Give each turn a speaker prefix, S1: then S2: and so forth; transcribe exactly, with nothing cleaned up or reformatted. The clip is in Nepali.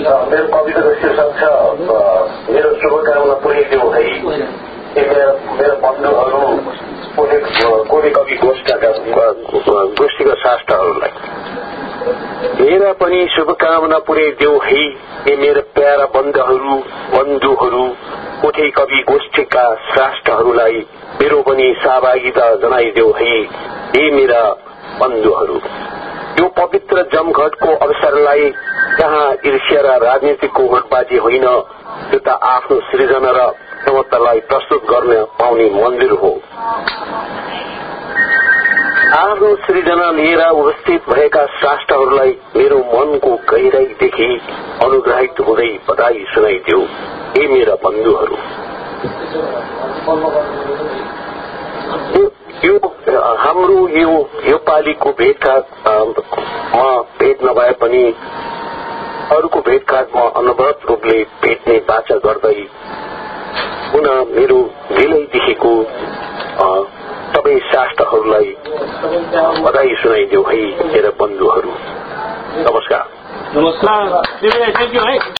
S1: मेरो कविताको शीर्षक छ मेरो शुभकामना पुर्याइदेऊ है मेरो बन्धुहरू कोही कवि गोष्ठीका गोष्ठीका शास्त्रहरूलाई। मेरा पनि शुभकामना पुर्याइदेऊ है ए मेरा प्यारा बन्धुहरू बन्धुहरू कोठे कवि गोष्ठीका श्राष्टहरूलाई मेरो पनि सहभागिता जनाइदेऊ है ए मेरा बन्धुहरू। यो पवित्र जमघटको अवसरलाई जहाँ ईर्ष्या र राजनीतिको होडबाजी होइन, त्यो त आफ्नो सृजना र क्षमतालाई प्रस्तुत गर्न पाउने मन्दिर हो। आफ्नो सृजना लिएर उपस्थित भएका शास्त्रहरूलाई मेरो मनको गहिराईदेखि अनुग्रहित हुँदै बधाई सुनाइदेऊ ए मेरा बन्धुहरू। यो हाम्रो यो यो पालिको भेटघाटमा भेट नभए पनि अरूको भेटघाटमा अनवरत रूपले भेट्ने बाचा गर्दै पुनः मेरो दिलैदेखिको सबै शास्त्रहरूलाई बधाई सुनाइदेऊ है मेरा बन्धुहरू। नमस्कार।
S2: नमस्कार। थ्याङ्क यू है।